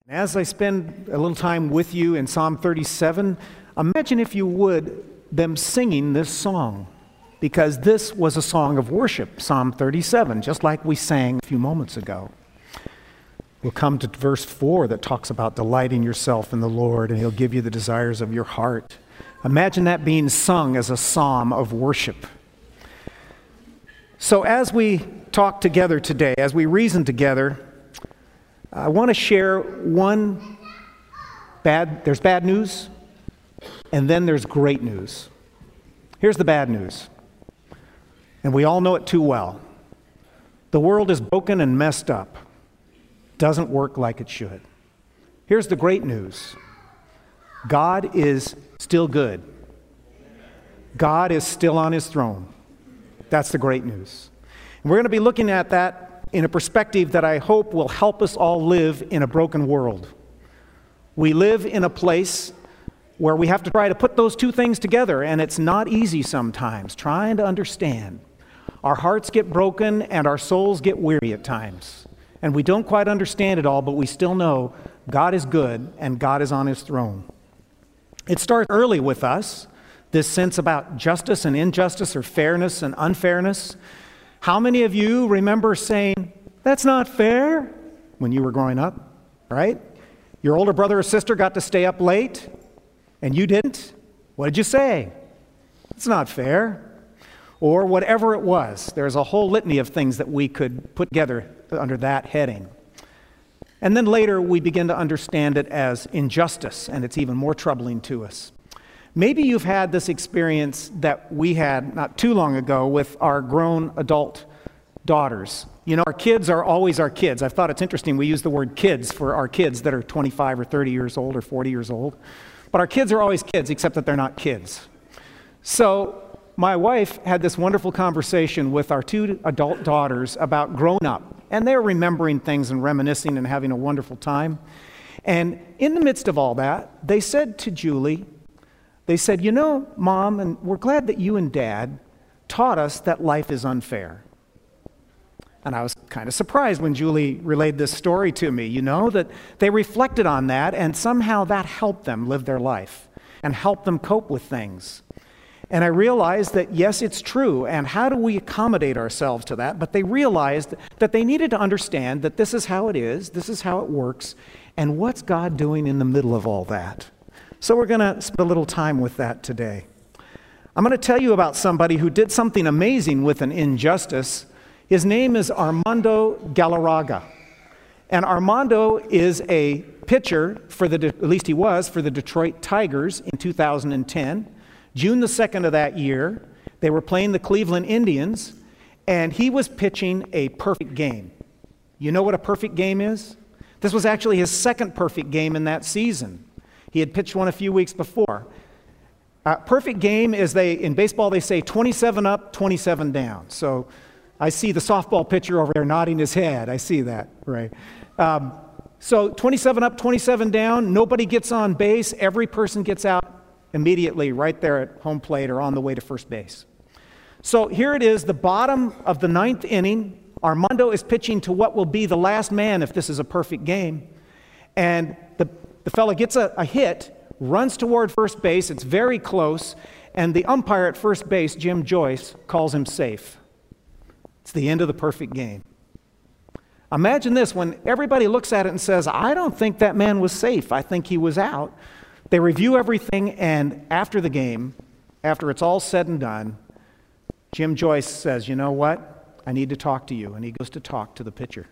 As I spend a little time with you in Psalm 37, imagine, if you would, them singing this song, because this was a song of worship, Psalm 37, just like we sang a few moments ago. We'll come to verse 4 that talks about delighting yourself in the Lord, and He'll give you the desires of your heart. Imagine that being sung as a psalm of worship. So as we talk together today, as we reason together, I want to share there's bad news, and then there's great news. Here's the bad news, and we all know it too well. The world is broken and messed up. Doesn't work like it should. Here's the great news. God is still good. God is still on His throne. That's the great news. And we're going to be looking at that in a perspective that I hope will help us all live in a broken world. We live in a place where we have to try to put those two things together, and it's not easy sometimes, trying to understand. Our hearts get broken and our souls get weary at times. And we don't quite understand it all, but we still know God is good and God is on His throne. It starts early with us, this sense about justice and injustice, or fairness and unfairness. How many of you remember saying, "That's not fair," when you were growing up, right? Your older brother or sister got to stay up late, and you didn't. What did you say? "It's not fair." Or whatever it was. There's a whole litany of things that we could put together under that heading. And then later we begin to understand it as injustice, and it's even more troubling to us. Maybe you've had this experience that we had not too long ago with our grown adult daughters. You know, our kids are always our kids. I thought it's interesting we use the word kids for our kids that are 25 or 30 years old or 40 years old. But our kids are always kids, except that they're not kids. So my wife had this wonderful conversation with our two adult daughters about growing up. And they're remembering things and reminiscing and having a wonderful time. And in the midst of all that, they said to Julie, they said, "You know, Mom, and we're glad that you and Dad taught us that life is unfair." And I was kind of surprised when Julie relayed this story to me, you know, that they reflected on that, and somehow that helped them live their life and helped them cope with things. And I realized that, yes, it's true, and how do we accommodate ourselves to that? But they realized that they needed to understand that this is how it is, this is how it works, and what's God doing in the middle of all that? So we're going to spend a little time with that today. I'm going to tell you about somebody who did something amazing with an injustice. His name is Armando Galarraga. And Armando is a pitcher at least he was, for the Detroit Tigers in 2010. June the 2nd of that year, they were playing the Cleveland Indians, and he was pitching a perfect game. You know what a perfect game is? This was actually his second perfect game in that season. He had pitched one a few weeks before. Perfect game is, in baseball they say 27 up, 27 down. So I see the softball pitcher over there nodding his head. I see that, right? So 27 up, 27 down, nobody gets on base, every person gets out immediately right there at home plate or on the way to first base. So here it is, the bottom of the 9th inning. Armando is pitching to what will be the last man if this is a perfect game. And the fella gets a hit, runs toward first base. It's very close. And the umpire at first base, Jim Joyce, calls him safe. It's the end of the perfect game. Imagine this, when everybody looks at it and says, "I don't think that man was safe. I think he was out." They review everything, and after the game, after it's all said and done, Jim Joyce says, "You know what? I need to talk to you." And he goes to talk to the pitcher,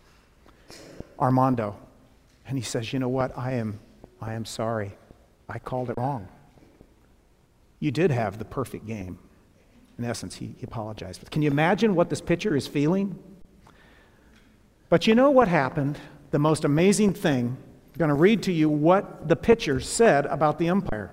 Armando. And he says, "You know what? I am sorry. I called it wrong. You did have the perfect game." In essence, he apologized. But can you imagine what this pitcher is feeling? But you know what happened? The most amazing thing. I'm going to read to you what the pitcher said about the umpire.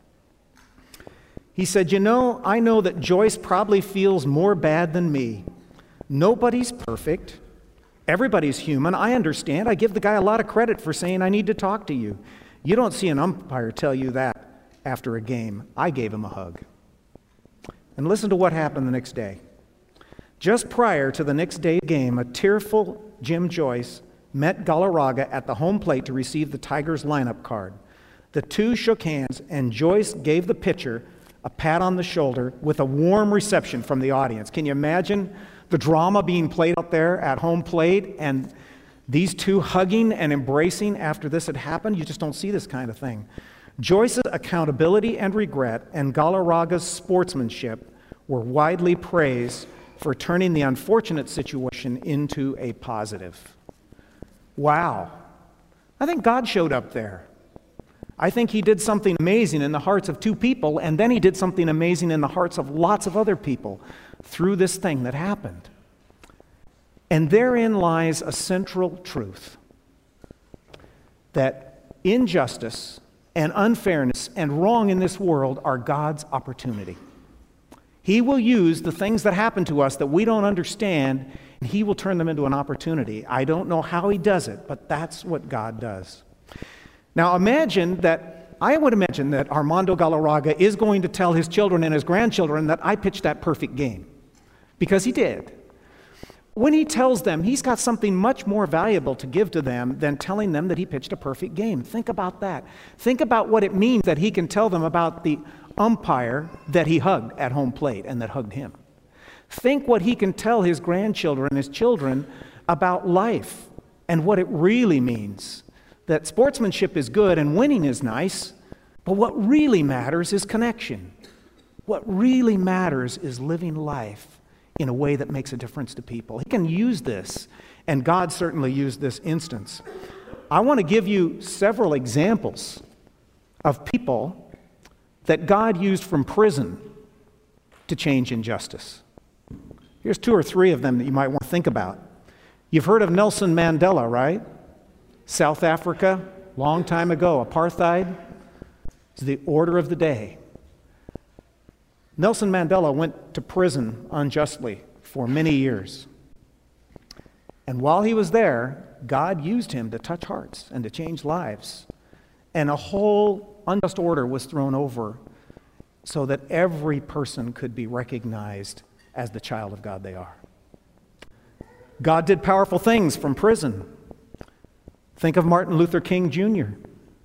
He said, "You know, I know that Joyce probably feels more bad than me. Nobody's perfect. Everybody's human. I understand. I give the guy a lot of credit for saying I need to talk to you. You don't see an umpire tell you that after a game. I gave him a hug." And listen to what happened the next day. Just prior to the next day's game, a tearful Jim Joyce met Galarraga at the home plate to receive the Tigers lineup card. The two shook hands, and Joyce gave the pitcher a pat on the shoulder with a warm reception from the audience. Can you imagine the drama being played out there at home plate and these two hugging and embracing after this had happened? You just don't see this kind of thing. Joyce's accountability and regret and Galarraga's sportsmanship were widely praised for turning the unfortunate situation into a positive. Wow. I think God showed up there. I think he did something amazing in the hearts of two people, and then he did something amazing in the hearts of lots of other people through this thing that happened. And therein lies a central truth, that injustice and unfairness and wrong in this world are God's opportunity. He will use the things that happen to us that we don't understand, and he will turn them into an opportunity. I don't know how he does it, but that's what God does. Now I would imagine that Armando Galarraga is going to tell his children and his grandchildren that I pitched that perfect game, because he did. When he tells them, he's got something much more valuable to give to them than telling them that he pitched a perfect game. Think about that. Think about what it means that he can tell them about the umpire that he hugged at home plate and that hugged him. Think what he can tell his grandchildren and his children about life and what it really means. That sportsmanship is good and winning is nice, but what really matters is connection. What really matters is living life in a way that makes a difference to people. He can use this, and God certainly used this instance. I want to give you several examples of people that God used from prison to change injustice. Here's two or three of them that you might want to think about. You've heard of Nelson Mandela, right? South Africa, long time ago, apartheid is the order of the day. Nelson Mandela went to prison unjustly for many years. And while he was there, God used him to touch hearts and to change lives. And a whole unjust order was thrown over so that every person could be recognized as the child of God they are. God did powerful things from prison. Think of Martin Luther King Jr.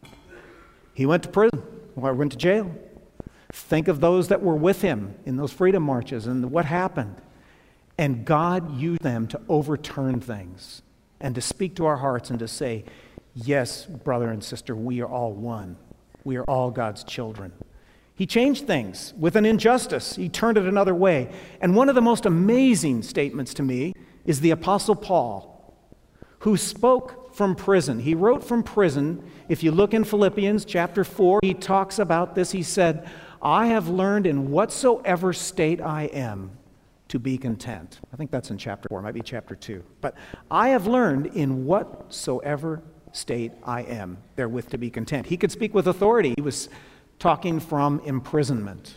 He went to prison, or went to jail. Think of those that were with him in those freedom marches and what happened. And God used them to overturn things and to speak to our hearts and to say, yes, brother and sister, we are all one. We are all God's children. He changed things with an injustice. He turned it another way. And one of the most amazing statements to me is the Apostle Paul, who spoke from prison. He wrote from prison. If you look in Philippians chapter 4, he talks about this. He said, I have learned in whatsoever state I am to be content. I think that's in chapter 4, it might be chapter 2. But I have learned in whatsoever state I am therewith to be content. He could speak with authority. He was talking from imprisonment.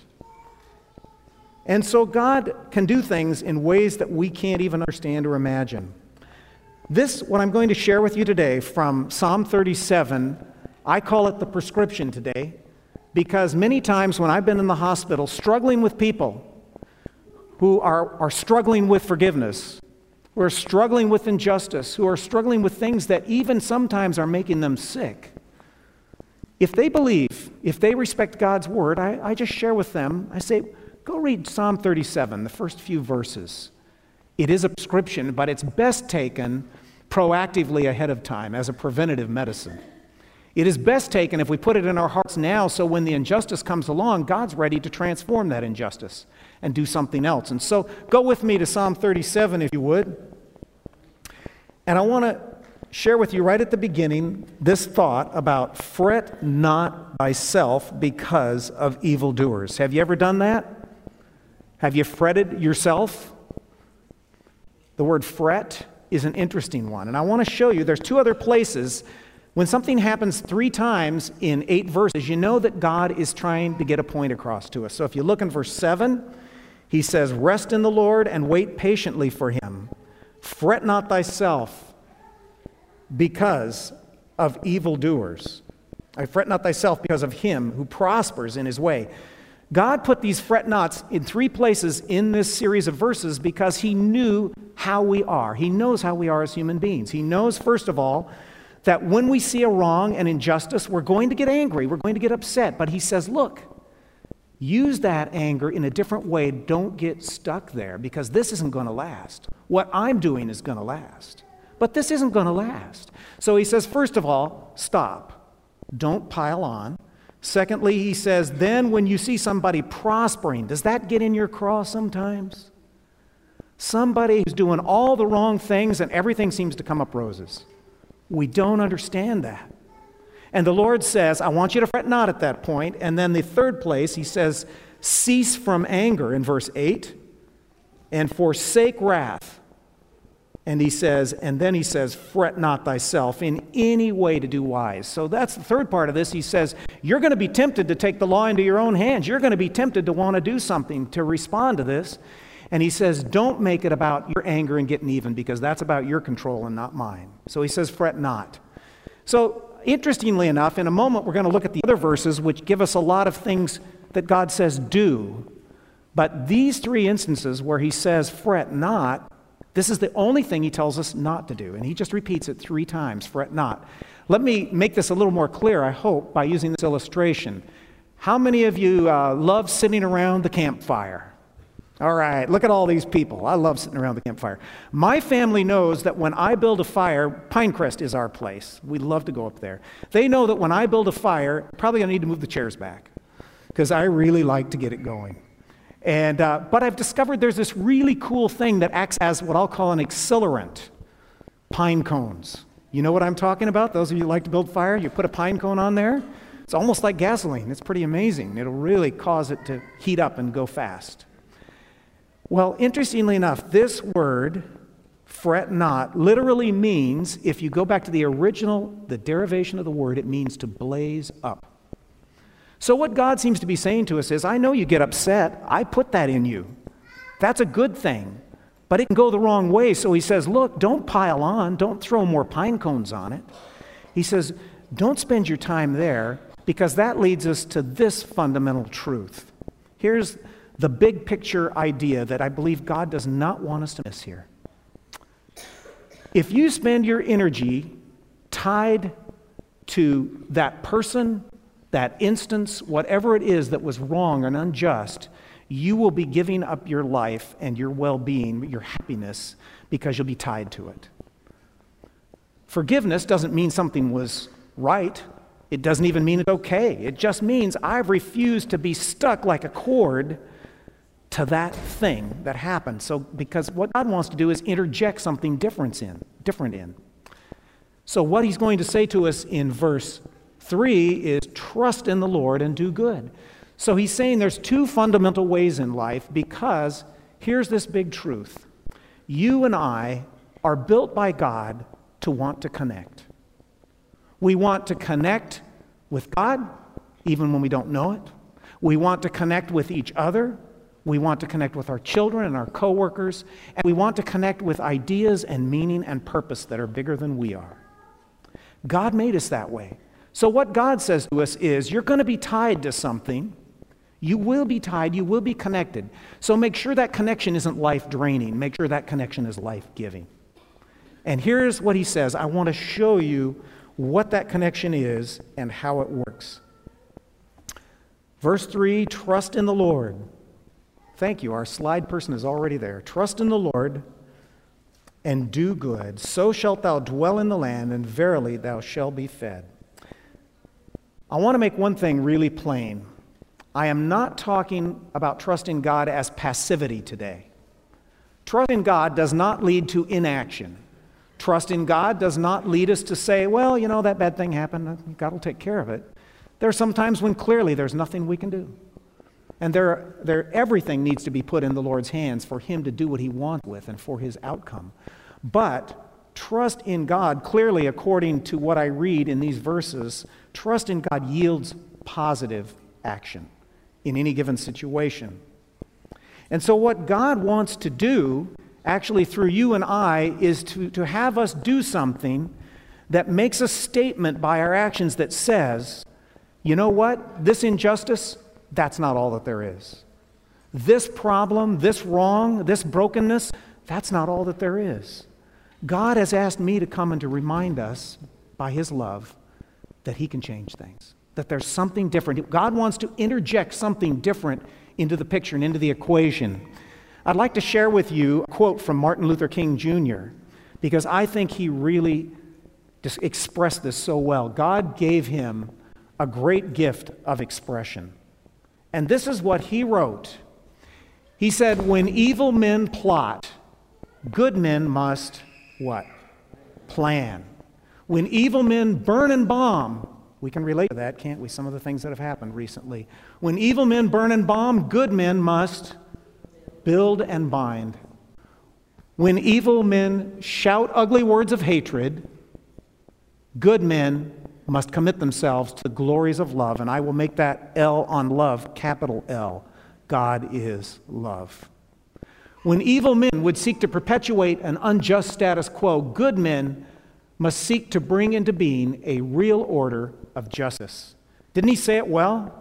And so God can do things in ways that we can't even understand or imagine. This, what I'm going to share with you today from Psalm 37, I call it the prescription today, because many times when I've been in the hospital struggling with people who are struggling with forgiveness, who are struggling with injustice, who are struggling with things that even sometimes are making them sick, if they believe, if they respect God's word, I just share with them, I say, go read Psalm 37, the first few verses. It is a prescription, but it's best taken proactively ahead of time as a preventative medicine. It is best taken if we put it in our hearts now, so when the injustice comes along, God's ready to transform that injustice and do something else. And so go with me to Psalm 37 if you would. And I want to share with you right at the beginning this thought about fret not thyself because of evildoers. Have you ever done that? Have you fretted yourself? The word fret is an interesting one. And I want to show you, there's two other places. When something happens 3 times in 8 verses, you know that God is trying to get a point across to us. So if you look in verse 7, he says, rest in the Lord and wait patiently for him. Fret not thyself because of evildoers. I fret not thyself because of him who prospers in his way. God put these fret nots in 3 places in this series of verses because he knew how we are. He knows how we are as human beings. He knows, first of all, that when we see a wrong and injustice, we're going to get angry, we're going to get upset. But he says, look, use that anger in a different way. Don't get stuck there, because this isn't going to last. What I'm doing is going to last, but this isn't going to last. So he says, first of all, stop. Don't pile on. Secondly, he says, then when you see somebody prospering, does that get in your craw sometimes? Somebody who's doing all the wrong things and everything seems to come up roses. We don't understand that. And the Lord says, I want you to fret not at that point. And then the third place, he says, cease from anger in verse 8 and forsake wrath. And then he says, fret not thyself in any way to do wise. So that's the third part of this. He says, you're going to be tempted to take the law into your own hands. You're going to be tempted to want to do something to respond to this. And he says, don't make it about your anger and getting even, because that's about your control and not mine. So he says, fret not. So interestingly enough, in a moment we're going to look at the other verses which give us a lot of things that God says do. But these three instances where he says, fret not, this is the only thing he tells us not to do. And he just repeats it 3 times, fret not. Let me make this a little more clear, I hope, by using this illustration. How many of you love sitting around the campfire? All right, look at all these people. I love sitting around the campfire. My family knows that when I build a fire, Pinecrest is our place. We love to go up there. They know that when I build a fire, probably going to need to move the chairs back, because I really like to get it going. And but I've discovered there's this really cool thing that acts as what I'll call an accelerant. Pine cones. You know what I'm talking about? Those of you who like to build fire, you put a pine cone on there. It's almost like gasoline. It's pretty amazing. It'll really cause it to heat up and go fast. Well, interestingly enough, this word, fret not, literally means, if you go back to the original, the derivation of the word, it means to blaze up. So what God seems to be saying to us is, I know you get upset. I put that in you. That's a good thing, but it can go the wrong way. So he says, look, don't pile on. Don't throw more pine cones on it. He says, don't spend your time there, because that leads us to this fundamental truth. Here's the big picture idea that I believe God does not want us to miss here. If you spend your energy tied to that person, that instance, whatever it is that was wrong and unjust, you will be giving up your life and your well-being, your happiness, because you'll be tied to it. Forgiveness doesn't mean something was right. It doesn't even mean it's okay. It just means I've refused to be stuck like a cord to that thing that happened. So, because what God wants to do is interject something different in. So what he's going to say to us in verse 3 is trust in the Lord and do good. So he's saying there's 2 fundamental ways in life, because here's this big truth. You and I are built by God to want to connect. We want to connect with God even when we don't know it. We want to connect with each other. We want to connect with our children and our coworkers, and we want to connect with ideas and meaning and purpose that are bigger than we are. God made us that way. So what God says to us is, you're going to be tied to something. You will be tied, you will be connected. So make sure that connection isn't life-draining. Make sure that connection is life-giving. And here's what he says. I want to show you what that connection is and how it works. Verse 3, trust in the Lord. Thank you. Our slide person is already there. Trust in the Lord and do good. So shalt thou dwell in the land, and verily thou shalt be fed. I want to make one thing really plain. I am not talking about trusting God as passivity today. Trust in God does not lead to inaction. Trust in God does not lead us to say, well, you know, that bad thing happened. God will take care of it. There are some times when clearly there's nothing we can do. And everything needs to be put in the Lord's hands for him to do what he wants with and for his outcome. But trust in God, clearly according to what I read in these verses, trust in God yields positive action in any given situation. And so what God wants to do, actually through you and I, is to have us do something that makes a statement by our actions that says, you know what, this injustice, that's not all that there is. This problem, this wrong, this brokenness, That's not all that there is. God has asked me to come and to remind us by his love that he can change things, that there's something different. God wants to interject something different into the picture and into the equation. I'd like to share with you a quote from Martin Luther King Jr., because I think he really just expressed this so well. God gave him a great gift of expression. And this is what he wrote. He said, "When evil men plot, good men must" what? Plan. When evil men burn and bomb, we can relate to that, can't we? Some of the things that have happened recently. When evil men burn and bomb, good men must build and bind. When evil men shout ugly words of hatred, good men must commit themselves to the glories of love. And I will make that L on love, capital L. God is love. When evil men would seek to perpetuate an unjust status quo, good men must seek to bring into being a real order of justice. Didn't he say it well?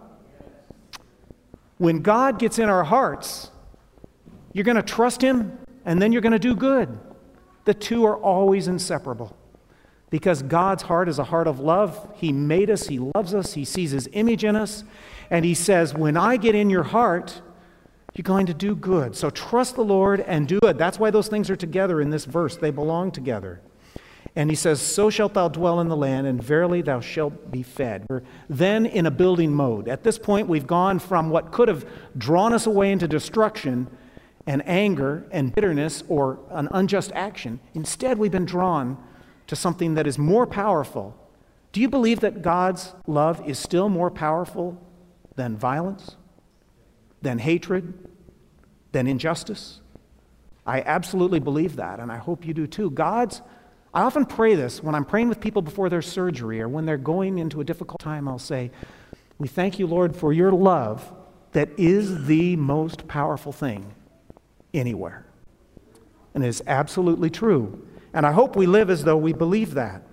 When God gets in our hearts, you're going to trust him, and then you're going to do good. The two are always inseparable. Because God's heart is a heart of love. He made us, he loves us, he sees his image in us, and he says, when I get in your heart, you're going to do good. So trust the Lord and do good. That's why those things are together in this verse. They belong together. And he says, so shalt thou dwell in the land, and verily thou shalt be fed. We're then in a building mode. At this point, we've gone from what could have drawn us away into destruction and anger and bitterness or an unjust action. Instead, we've been drawn to something that is more powerful. Do you believe that God's love is still more powerful than violence, than hatred, than injustice? I absolutely believe that, and I hope you do too. I often pray this when I'm praying with people before their surgery or when they're going into a difficult time. I'll say, we thank you, Lord, for your love that is the most powerful thing anywhere. And it is absolutely true. And I hope we live as though we believe that.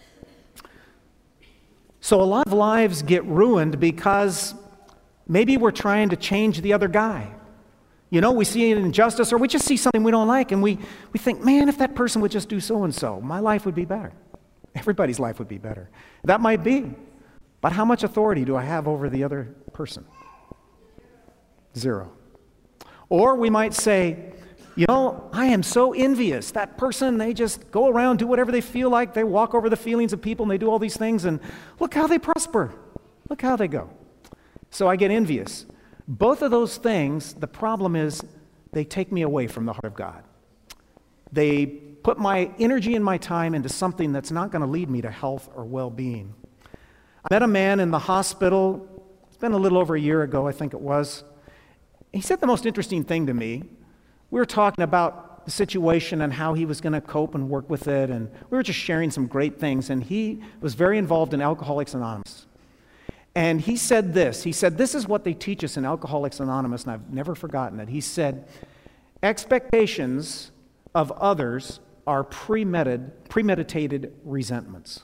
So a lot of lives get ruined because maybe we're trying to change the other guy. You know, we see an injustice or we just see something we don't like and we think, man, if that person would just do so-and-so, my life would be better. Everybody's life would be better. That might be. But how much authority do I have over the other person? Zero. Or we might say, you know, I am so envious. That person, they just go around, do whatever they feel like. They walk over the feelings of people and they do all these things and look how they prosper. Look how they go. So I get envious. Both of those things, the problem is they take me away from the heart of God. They put my energy and my time into something that's not going to lead me to health or well-being. I met a man in the hospital, it's been a little over a year ago, I think it was. He said the most interesting thing to me. We were talking about the situation and how he was going to cope and work with it, and we were just sharing some great things, and he was very involved in Alcoholics Anonymous. And he said this is what they teach us in Alcoholics Anonymous, and I've never forgotten it. He said, expectations of others are premeditated resentments.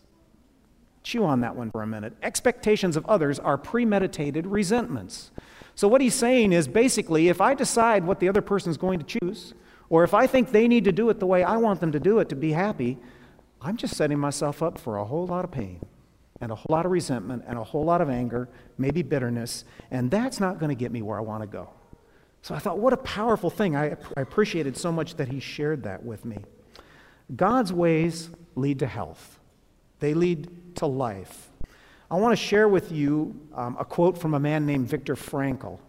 Chew on that one for a minute. Expectations of others are premeditated resentments. So what he's saying is basically, if I decide what the other person's going to choose, or if I think they need to do it the way I want them to do it to be happy, I'm just setting myself up for a whole lot of pain, and a whole lot of resentment, and a whole lot of anger, maybe bitterness, and that's not going to get me where I want to go. So I thought, what a powerful thing. I appreciated so much that he shared that with me. God's ways lead to health. They lead to life. I want to share with you a quote from a man named Viktor Frankl.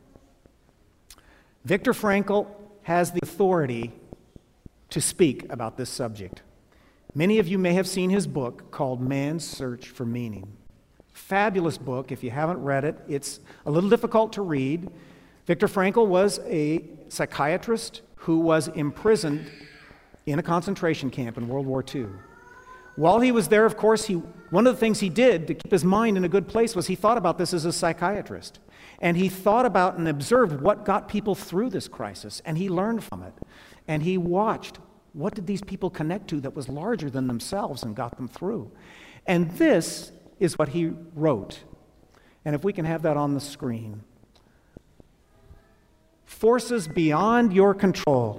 Viktor Frankl has the authority to speak about this subject. Many of you may have seen his book called Man's Search for Meaning. Fabulous book. If you haven't read it, it's a little difficult to read. Viktor Frankl was a psychiatrist who was imprisoned in a concentration camp in World War II. While he was there, of course, one of the things he did to keep his mind in a good place was he thought about this as a psychiatrist. And he thought about and observed what got people through this crisis, and he learned from it. And he watched, what did these people connect to that was larger than themselves and got them through? And this is what he wrote. And if we can have that on the screen. Forces beyond your control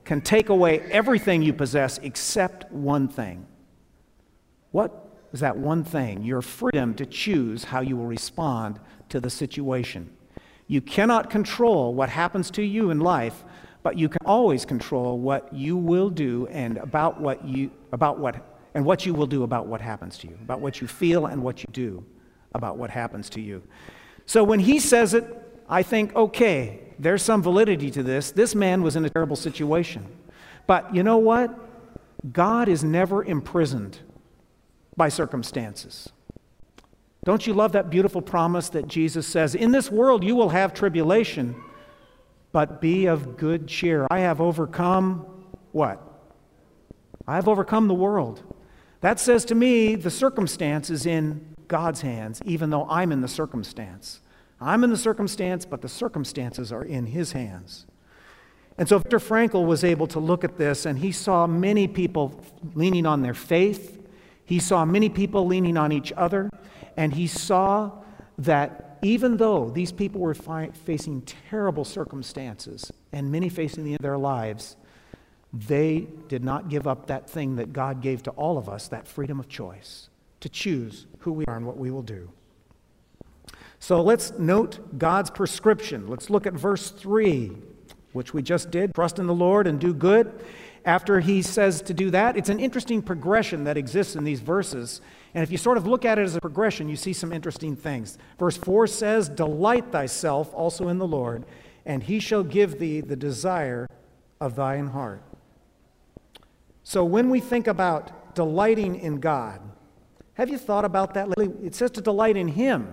can take away everything you possess except one thing. What is that one thing? Your freedom to choose how you will respond to the situation. You cannot control what happens to you in life, but you can always control what you will do and what you will do about what happens to you, about what you feel and what you do about what happens to you. So when he says it, I think, okay, there's some validity to this. This man was in a terrible situation. But you know what? God is never imprisoned by circumstances. Don't you love that beautiful promise that Jesus says, in this world you will have tribulation, but be of good cheer. I have overcome what? I have overcome the world. That says to me the circumstance is in God's hands, even though I'm in the circumstance. I'm in the circumstance, but the circumstances are in His hands. And so Viktor Frankl was able to look at this, and he saw many people leaning on their faith. He saw many people leaning on each other, and he saw that even though these people were facing terrible circumstances, and many facing the end of their lives, they did not give up that thing that God gave to all of us, that freedom of choice, to choose who we are and what we will do. So let's note God's prescription. Let's look at verse 3, which we just did. Trust in the Lord and do good. After he says to do that, it's an interesting progression that exists in these verses. And if you sort of look at it as a progression, you see some interesting things. Verse 4 says, delight thyself also in the Lord, and he shall give thee the desire of thine heart. So when we think about delighting in God, have you thought about that lately? It says to delight in Him.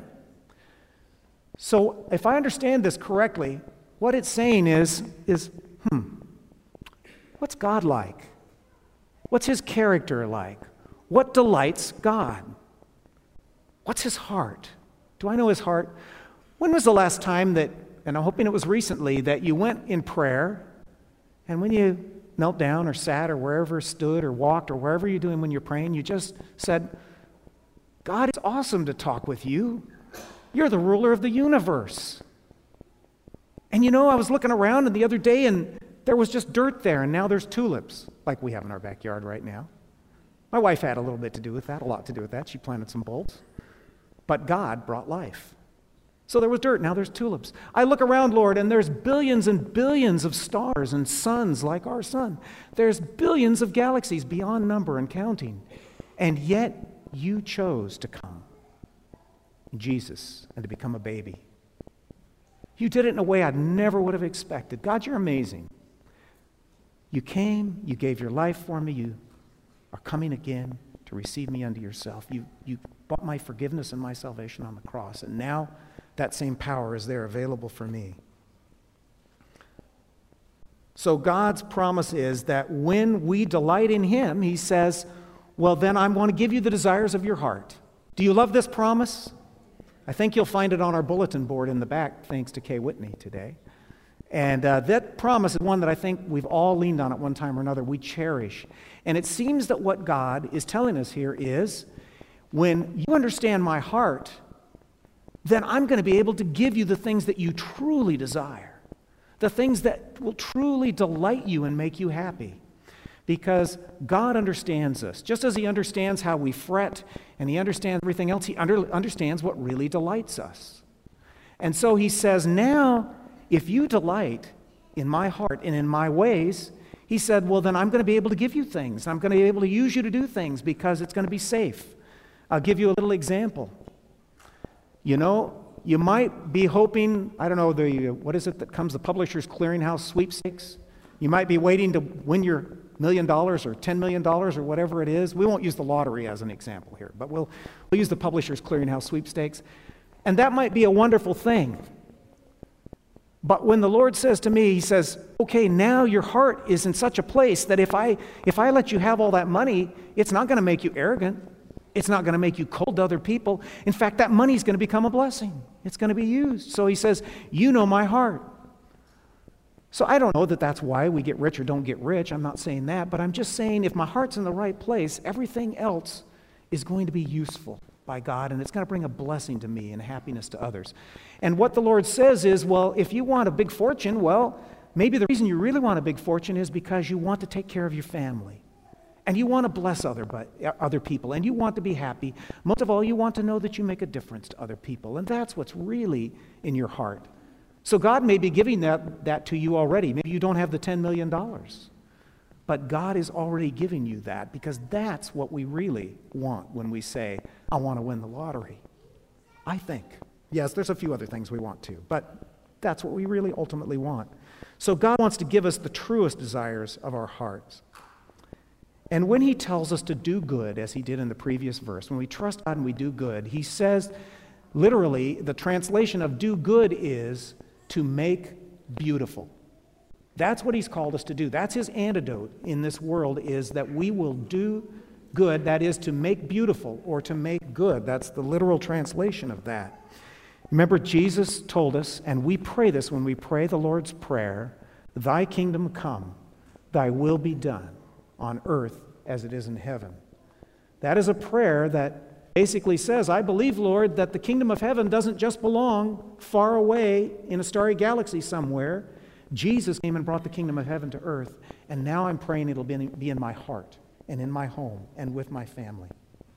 So if I understand this correctly, what it's saying is, what's God like? What's His character like? What delights God? What's His heart? Do I know His heart? When was the last time that, and I'm hoping it was recently, that you went in prayer, and when you knelt down or sat or wherever stood or walked or wherever you're doing when you're praying, you just said, God, it's awesome to talk with you. You're the ruler of the universe. And you know, I was looking around the other day and there was just dirt there, and now there's tulips like we have in our backyard right now. My wife had a little bit to do with that, a lot to do with that. She planted some bulbs. But God brought life. So there was dirt, now there's tulips. I look around, Lord, and there's billions and billions of stars and suns like our sun. There's billions of galaxies beyond number and counting. And yet you chose to come in Jesus and to become a baby. You did it in a way I never would have expected. God, you're amazing. You came, you gave your life for me, you are coming again to receive me unto yourself. You bought my forgiveness and my salvation on the cross, and now that same power is there available for me. So God's promise is that when we delight in Him, He says, well, then I'm going to give you the desires of your heart. Do you love this promise? I think you'll find it on our bulletin board in the back, thanks to Kay Whitney today. And that promise is one that I think we've all leaned on at one time or another. We cherish. And it seems that what God is telling us here is, when you understand my heart, then I'm going to be able to give you the things that you truly desire, the things that will truly delight you and make you happy. Because God understands us. Just as He understands how we fret and He understands everything else, He understands what really delights us. And so He says, now, if you delight in my heart and in my ways, He said, well, then I'm going to be able to give you things. I'm going to be able to use you to do things because it's going to be safe. I'll give you a little example. You know, you might be hoping, I don't know, what is it that comes, the Publishers Clearinghouse sweepstakes? You might be waiting to win your $1 million or $10 million or whatever it is. We won't use the lottery as an example here, but we'll use the Publishers Clearinghouse sweepstakes. And that might be a wonderful thing. But when the Lord says to me, He says, okay, now your heart is in such a place that if I let you have all that money, it's not going to make you arrogant. It's not going to make you cold to other people. In fact, that money is going to become a blessing. It's going to be used. So He says, you know my heart. So I don't know that that's why we get rich or don't get rich. I'm not saying that. But I'm just saying if my heart's in the right place, everything else is going to be useful by God, and it's going to bring a blessing to me and happiness to others. And what the Lord says is, well, if you want a big fortune, well, maybe the reason you really want a big fortune is because you want to take care of your family. And you want to bless other people, and you want to be happy. Most of all, you want to know that you make a difference to other people, and that's what's really in your heart. So God may be giving that to you already. Maybe you don't have the $10 million, but God is already giving you that, because that's what we really want when we say, I want to win the lottery. I think. Yes, there's a few other things we want too, but that's what we really ultimately want. So God wants to give us the truest desires of our hearts. And when he tells us to do good, as he did in the previous verse, when we trust God and we do good, he says, literally, the translation of do good is to make beautiful. That's what he's called us to do. That's his antidote in this world, is that we will do good, that is to make beautiful or to make good. That's the literal translation of that. Remember, Jesus told us, and we pray this when we pray the Lord's Prayer, thy kingdom come, thy will be done on earth as it is in heaven. That is a prayer that basically says, I believe, Lord, that the kingdom of heaven doesn't just belong far away in a starry galaxy somewhere. Jesus came and brought the kingdom of heaven to earth, and now I'm praying it'll be in my heart and in my home and with my family.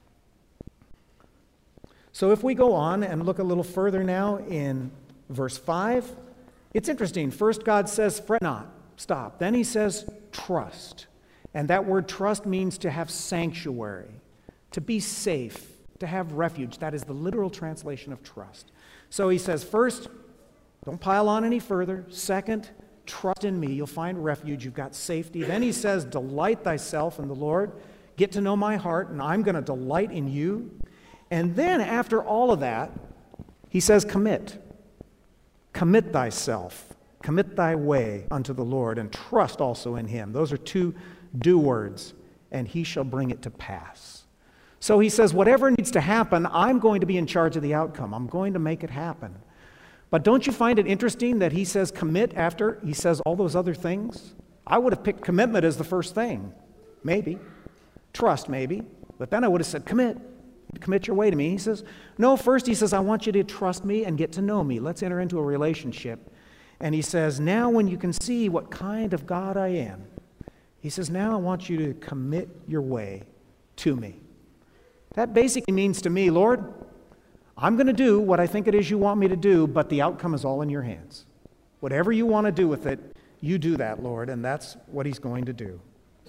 So if we go on and look a little further now in verse 5, it's interesting. First God says, fret not, stop. Then he says, trust. And that word trust means to have sanctuary, to be safe, to have refuge. That is the literal translation of trust. So he says, first, don't pile on any further. Second, trust in me. You'll find refuge. You've got safety. Then he says, delight thyself in the Lord. Get to know my heart, and I'm going to delight in you. And then after all of that, he says, commit. Commit thyself. Commit thy way unto the Lord, and trust also in him. Those are two do words, and he shall bring it to pass. So he says, whatever needs to happen, I'm going to be in charge of the outcome. I'm going to make it happen. But don't you find it interesting that he says commit after he says all those other things? I would have picked commitment as the first thing. Maybe. Trust, maybe. But then I would have said commit. Commit your way to me. He says, no, first he says, I want you to trust me and get to know me. Let's enter into a relationship. And he says, now when you can see what kind of God I am, he says, now I want you to commit your way to me. That basically means to me, Lord, I'm going to do what I think it is you want me to do, but the outcome is all in your hands. Whatever you want to do with it, you do that, Lord, and that's what he's going to do.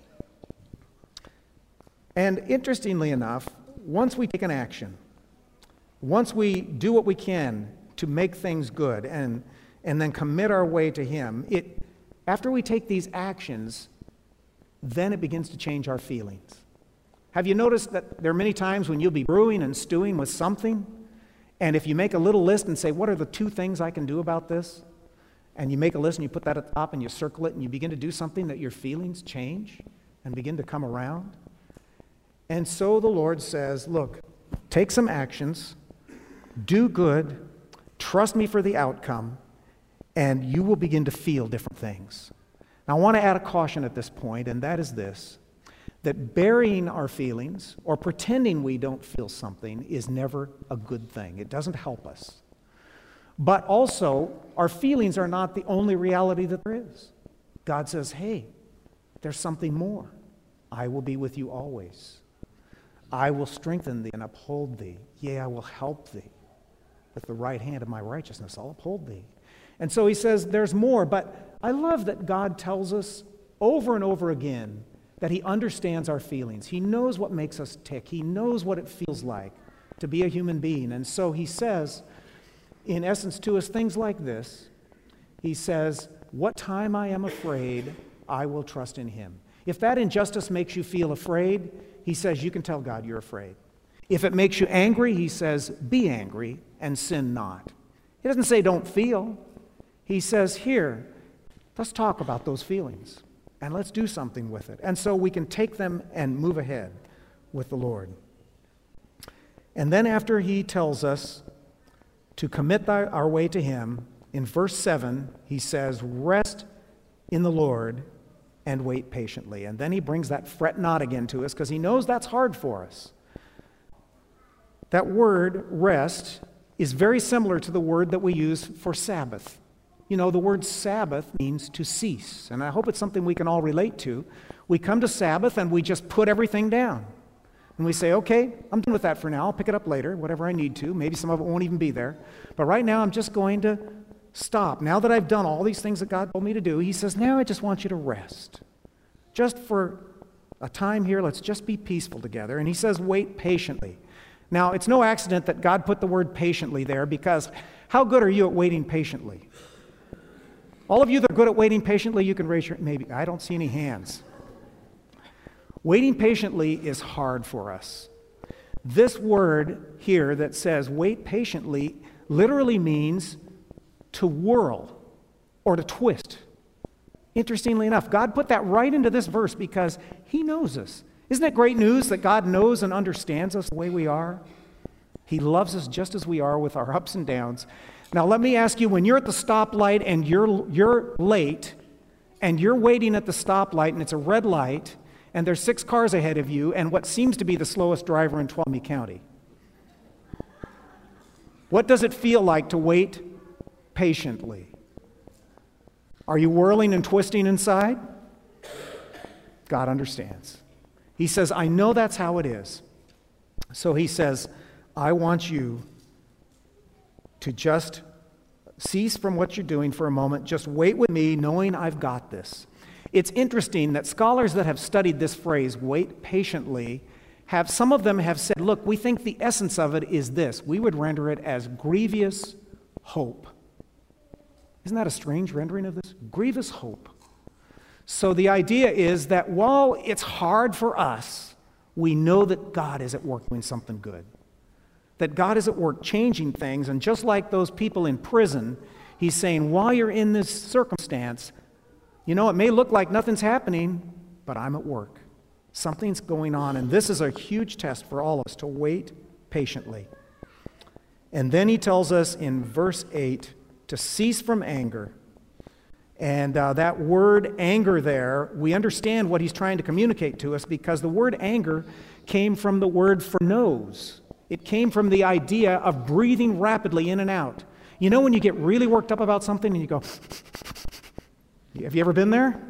And interestingly enough, once we take an action, once we do what we can to make things good and then commit our way to him, after we take these actions, then it begins to change our feelings. Have you noticed that there are many times when you'll be brewing and stewing with something, and if you make a little list and say, what are the 2 things I can do about this? And you make a list and you put that at the top and you circle it and you begin to do something, that your feelings change and begin to come around. And so the Lord says, look, take some actions, do good, trust me for the outcome, and you will begin to feel different things. Now, I want to add a caution at this point, and that is this, that burying our feelings or pretending we don't feel something is never a good thing. It doesn't help us. But also, our feelings are not the only reality that there is. God says, hey, there's something more. I will be with you always. I will strengthen thee and uphold thee. Yea, I will help thee. With the right hand of my righteousness, I'll uphold thee. And so he says there's more, but I love that God tells us over and over again that he understands our feelings. He knows what makes us tick. He knows what it feels like to be a human being. And so he says, in essence to us, things like this. He says, what time I am afraid, I will trust in him. If that injustice makes you feel afraid, he says you can tell God you're afraid. If it makes you angry, he says, be angry and sin not. He doesn't say don't feel. He says, here, let's talk about those feelings and let's do something with it. And so we can take them and move ahead with the Lord. And then after he tells us to commit our way to him, in verse 7, he says, rest in the Lord and wait patiently. And then he brings that fret not again to us because he knows that's hard for us. That word, rest, is very similar to the word that we use for Sabbath. You know, the word Sabbath means to cease, and I hope it's something we can all relate to. We come to Sabbath and we just put everything down. And we say, okay, I'm done with that for now. I'll pick it up later, whatever I need to. Maybe some of it won't even be there. But right now, I'm just going to stop. Now that I've done all these things that God told me to do, he says, now I just want you to rest. Just for a time here, let's just be peaceful together. And he says, wait patiently. Now, it's no accident that God put the word patiently there, because how good are you at waiting patiently? All of you that are good at waiting patiently, you can raise your, maybe, I don't see any hands. Waiting patiently is hard for us. This word here that says wait patiently literally means to whirl or to twist. Interestingly enough, God put that right into this verse because he knows us. Isn't it great news that God knows and understands us the way we are? He loves us just as we are with our ups and downs. Now let me ask you, when you're at the stoplight and you're late and you're waiting at the stoplight and it's a red light and there's 6 cars ahead of you and what seems to be the slowest driver in Tuolumne County, what does it feel like to wait patiently? Are you whirling and twisting inside? God understands. He says, I know that's how it is. So he says, I want you to just cease from what you're doing for a moment. Just wait with me, knowing I've got this. It's interesting that scholars that have studied this phrase, wait patiently, some of them have said, look, we think the essence of it is this. We would render it as grievous hope. Isn't that a strange rendering of this? Grievous hope. So the idea is that while it's hard for us, we know that God is at work doing something good. That God is at work changing things, and just like those people in prison, he's saying, while you're in this circumstance, you know, it may look like nothing's happening, but I'm at work. Something's going on, and this is a huge test for all of us, to wait patiently. And then he tells us in verse 8 to cease from anger. And that word anger there, we understand what he's trying to communicate to us, because the word anger came from the word for nose. It came from the idea of breathing rapidly in and out. You know when you get really worked up about something and you go, have you ever been there?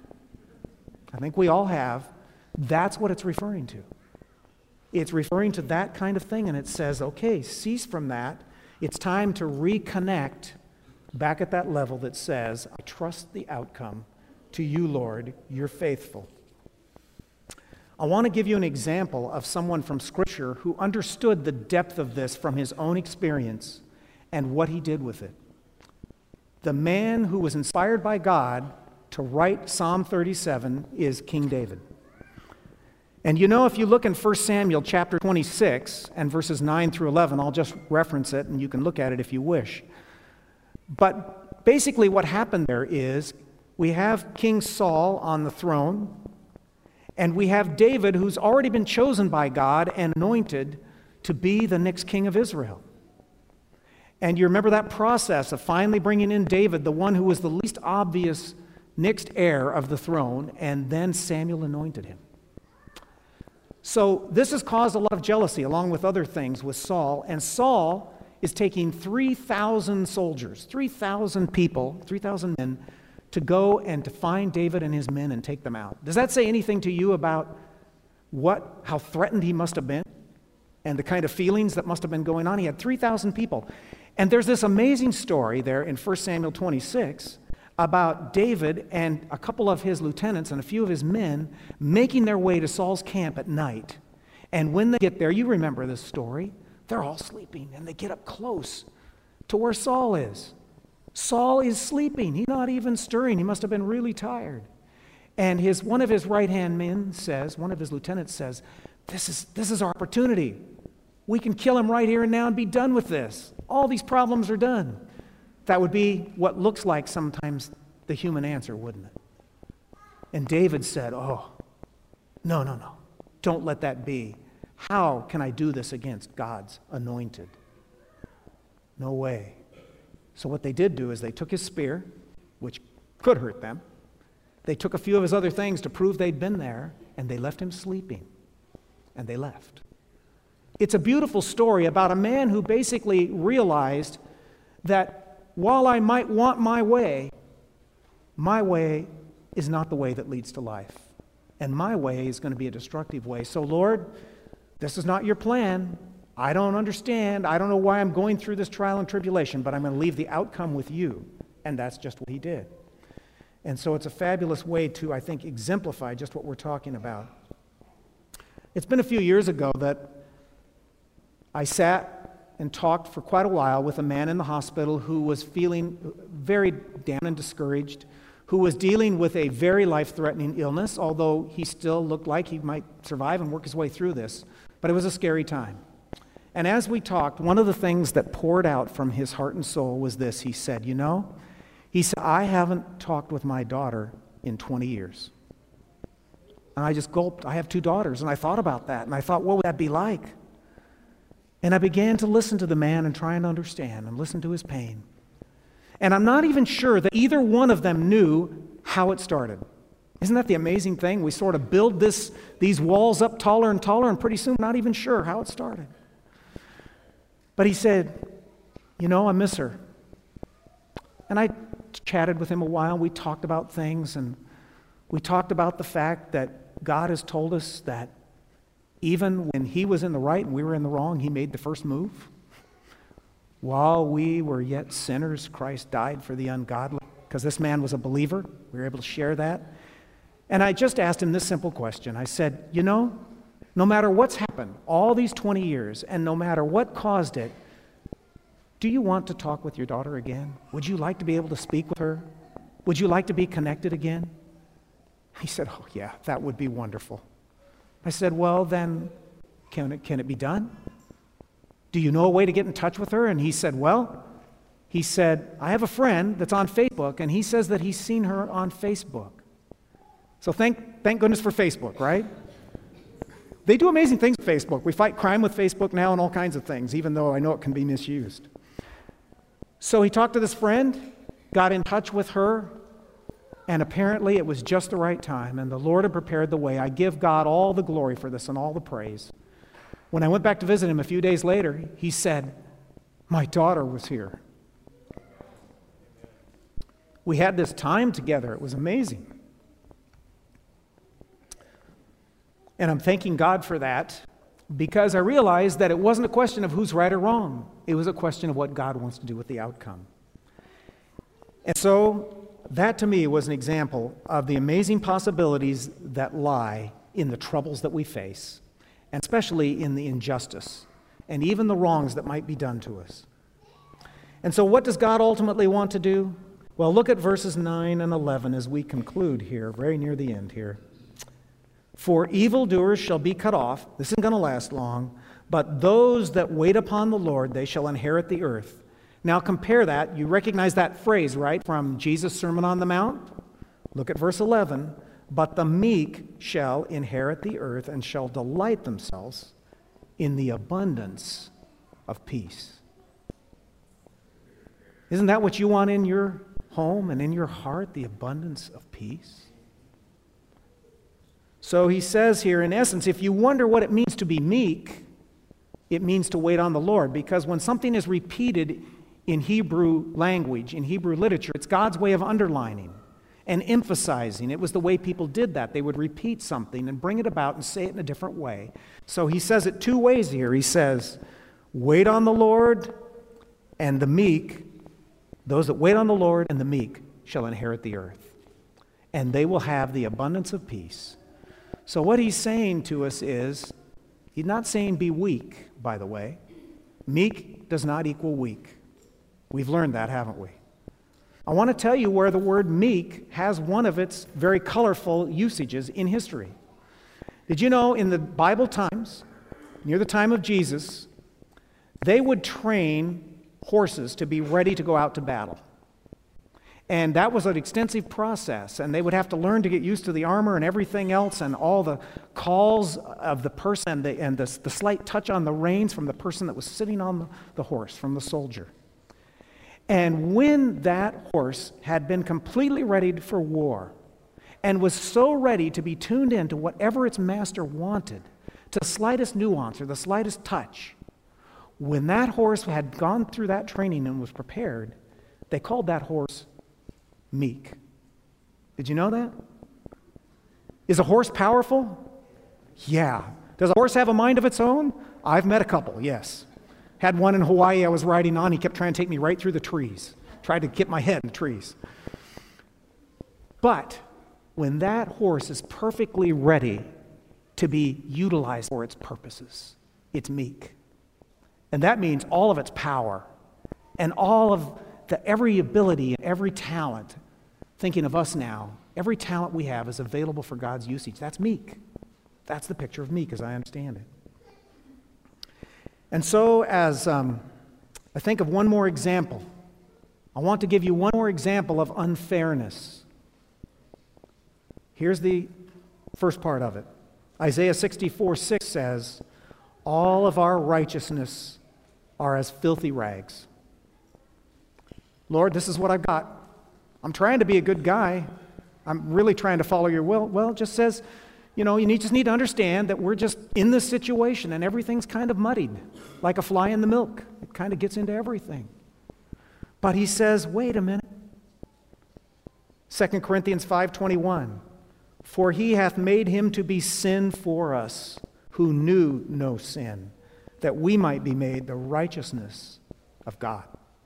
I think we all have. That's what it's referring to. It's referring to that kind of thing, and it says, okay, cease from that. It's time to reconnect back at that level that says, I trust the outcome to you, Lord, you're faithful. I want to give you an example of someone from Scripture who understood the depth of this from his own experience and what he did with it. The man who was inspired by God to write Psalm 37 is King David. And you know, if you look in 1 Samuel chapter 26 and verses 9 through 11, I'll just reference it and you can look at it if you wish. But basically what happened there is we have King Saul on the throne, and we have David, who's already been chosen by God and anointed to be the next king of Israel. And you remember that process of finally bringing in David, the one who was the least obvious next heir of the throne, and then Samuel anointed him. So this has caused a lot of jealousy, along with other things, with Saul. And Saul is taking 3,000 soldiers, 3,000 people, 3,000 men, to go and to find David and his men and take them out. Does that say anything to you about how threatened he must have been and the kind of feelings that must have been going on? He had 3,000 people. And there's this amazing story there in 1 Samuel 26 about David and a couple of his lieutenants and a few of his men making their way to Saul's camp at night. And when they get there, you remember this story, they're all sleeping, and they get up close to where Saul is. Saul is sleeping. He's not even stirring. He must have been really tired. And one of his right-hand men says, one of his lieutenants says, this is our opportunity. We can kill him right here and now and be done with this. All these problems are done. That would be what looks like sometimes the human answer, wouldn't it? And David said, oh, no. Don't let that be. How can I do this against God's anointed? No way. So what they did do is they took his spear, which could hurt them. They took a few of his other things to prove they'd been there, and they left him sleeping. And they left. It's a beautiful story about a man who basically realized that while I might want my way is not the way that leads to life. And my way is going to be a destructive way. So, Lord, this is not your plan. I don't understand. I don't know why I'm going through this trial and tribulation, but I'm going to leave the outcome with you. And that's just what he did. And so it's a fabulous way to, I think, exemplify just what we're talking about. It's been a few years ago that I sat and talked for quite a while with a man in the hospital who was feeling very down and discouraged, who was dealing with a very life-threatening illness, although he still looked like he might survive and work his way through this. But it was a scary time. And as we talked, one of the things that poured out from his heart and soul was this. He said, I haven't talked with my daughter in 20 years. And I just gulped. I have 2 daughters, and I thought about that, and I thought, what would that be like? And I began to listen to the man and try and understand and listen to his pain. And I'm not even sure that either one of them knew how it started. Isn't that the amazing thing? We sort of build these walls up taller and taller, and pretty soon not even sure how it started. But he said, I miss her. And I chatted with him a while. We talked about things, and we talked about the fact that God has told us that even when he was in the right and we were in the wrong, he made the first move. While we were yet sinners, Christ died for the ungodly. Because this man was a believer. We were able to share that. And I just asked him this simple question. I said, no matter what's happened all these 20 years, and no matter what caused it, do you want to talk with your daughter again? Would you like to be able to speak with her? Would you like to be connected again? He said, oh yeah, that would be wonderful. I said, well then, can it be done? Do you know a way to get in touch with her? And he said, I have a friend that's on Facebook, and he says that he's seen her on Facebook. So thank goodness for Facebook, right? They do amazing things with Facebook. We fight crime with Facebook now and all kinds of things, even though I know it can be misused. So he talked to this friend, got in touch with her, and apparently it was just the right time, and the Lord had prepared the way. I give God all the glory for this and all the praise. When I went back to visit him a few days later, he said, my daughter was here. We had this time together. It was amazing. And I'm thanking God for that, because I realized that it wasn't a question of who's right or wrong. It was a question of what God wants to do with the outcome. And so that to me was an example of the amazing possibilities that lie in the troubles that we face, and especially in the injustice and even the wrongs that might be done to us. And so what does God ultimately want to do? Well, look at verses 9 and 11 as we conclude here, very near the end here. For evildoers shall be cut off. This isn't going to last long. But those that wait upon the Lord, they shall inherit the earth. Now compare that. You recognize that phrase, right, from Jesus' Sermon on the Mount? Look at verse 11. But the meek shall inherit the earth and shall delight themselves in the abundance of peace. Isn't that what you want in your home and in your heart, the abundance of peace? So he says here, in essence, if you wonder what it means to be meek, it means to wait on the Lord. Because when something is repeated in Hebrew language, in Hebrew literature, it's God's way of underlining and emphasizing. It was the way people did that. They would repeat something and bring it about and say it in a different way. So he says it 2 ways here. He says, wait on the Lord, and the meek, those that wait on the Lord and the meek shall inherit the earth. And they will have the abundance of peace. So what he's saying to us is, he's not saying be weak, by the way. Meek does not equal weak. We've learned that, haven't we? I want to tell you where the word meek has one of its very colorful usages in history. Did you know in the Bible times, near the time of Jesus, they would train horses to be ready to go out to battle? And that was an extensive process, and they would have to learn to get used to the armor and everything else and all the calls of the person and the slight touch on the reins from the person that was sitting on the horse, from the soldier. And when that horse had been completely readied for war and was so ready to be tuned in to whatever its master wanted, to the slightest nuance or the slightest touch, when that horse had gone through that training and was prepared, They called that horse meek. Did you know that? Is a horse powerful? Yeah. Does a horse have a mind of its own? I've met a couple, yes. Had one in Hawaii I was riding on. He kept trying to take me right through the trees. Tried to get my head in the trees. But when that horse is perfectly ready to be utilized for its purposes, it's meek. And that means all of its power and all of every ability and every talent, thinking of us now, every talent we have is available for God's usage. That's meek. That's the picture of meek as I understand it. And so as I think of one more example, I want to give you one more example of unfairness. Here's the first part of it. Isaiah 64:6 says, all of our righteousness are as filthy rags. Lord, this is what I've got. I'm trying to be a good guy. I'm really trying to follow your will. Well, it just says, you just need to understand that we're just in this situation and everything's kind of muddied, like a fly in the milk. It kind of gets into everything. But he says, wait a minute. 2 Corinthians 5:21, for he hath made him to be sin for us, who knew no sin, that we might be made the righteousness of God.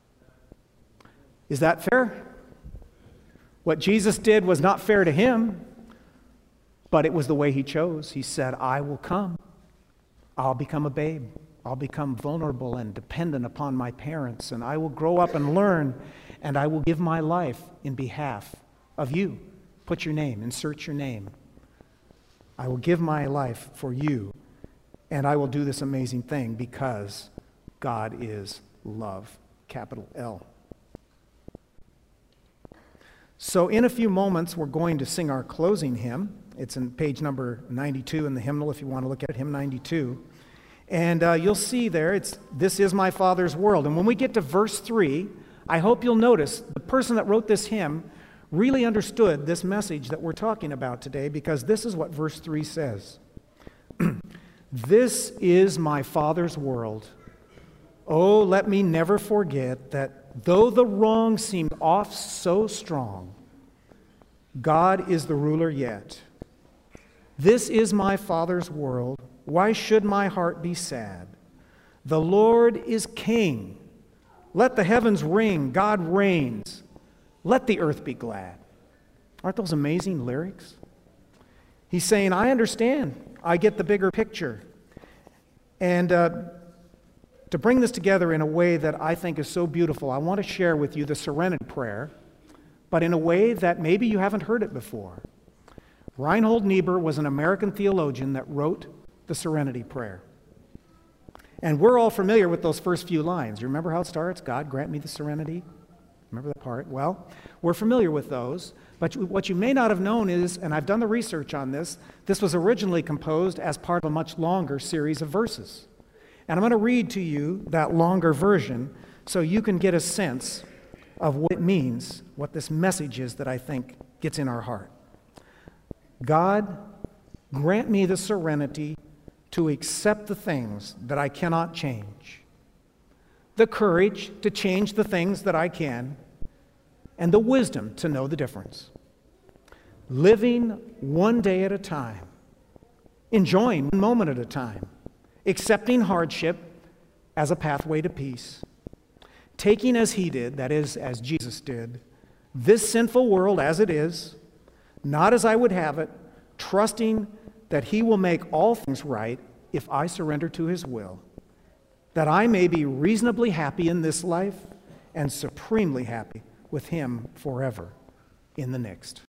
Is that fair? What Jesus did was not fair to him, but it was the way he chose. He said, I will come. I'll become a babe. I'll become vulnerable and dependent upon my parents, and I will grow up and learn, and I will give my life in behalf of you. Put your name, insert your name. I will give my life for you, and I will do this amazing thing because God is love, capital L. So in a few moments, we're going to sing our closing hymn. It's in page number 92 in the hymnal if you want to look at it, hymn 92. And you'll see there, it's This Is My Father's World. And when we get to verse 3, I hope you'll notice the person that wrote this hymn really understood this message that we're talking about today, because this is what verse 3 says. This is my Father's world. Oh, let me never forget that though the wrong seemed oft so strong, God is the ruler yet. This is my Father's world. Why should my heart be sad? The Lord is King. Let the heavens ring. God reigns. Let the earth be glad. Aren't those amazing lyrics? He's saying, I understand. I get the bigger picture. And to bring this together in a way that I think is so beautiful, I want to share with you the Serenity Prayer, but in a way that maybe you haven't heard it before. Reinhold Niebuhr was an American theologian that wrote the Serenity Prayer. And we're all familiar with those first few lines. You remember how it starts? God, grant me the serenity. Remember that part? Well, we're familiar with those. But what you may not have known is, and I've done the research on this, this was originally composed as part of a much longer series of verses. And I'm going to read to you that longer version so you can get a sense of what it means, what this message is that I think gets in our heart. God, grant me the serenity to accept the things that I cannot change, the courage to change the things that I can, and the wisdom to know the difference. Living one day at a time, enjoying one moment at a time, accepting hardship as a pathway to peace, taking as he did, that is, as Jesus did, this sinful world as it is, not as I would have it, trusting that he will make all things right if I surrender to his will, that I may be reasonably happy in this life and supremely happy with him forever in the next.